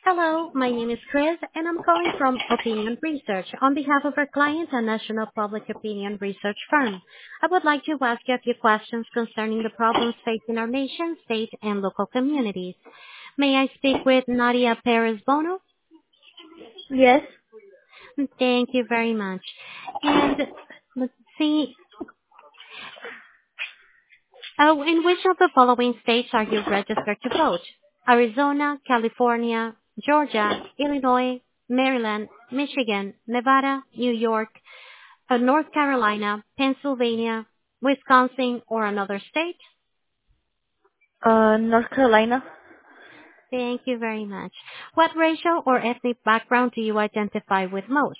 Hello, my name is Chris, and I'm calling from Opinion Research on behalf of our client, a national public opinion research firm. I would like to ask you a few questions concerning the problems facing our nation, state, and local communities. May I speak with Nadia Perez Bono? Yes. Thank you very much. And let's see, in which of the following states are you registered to vote? Arizona, California, Georgia, Illinois, Maryland, Michigan, Nevada, New York, North Carolina, Pennsylvania, Wisconsin, or another state? North Carolina. Thank you very much. What racial or ethnic background do you identify with most?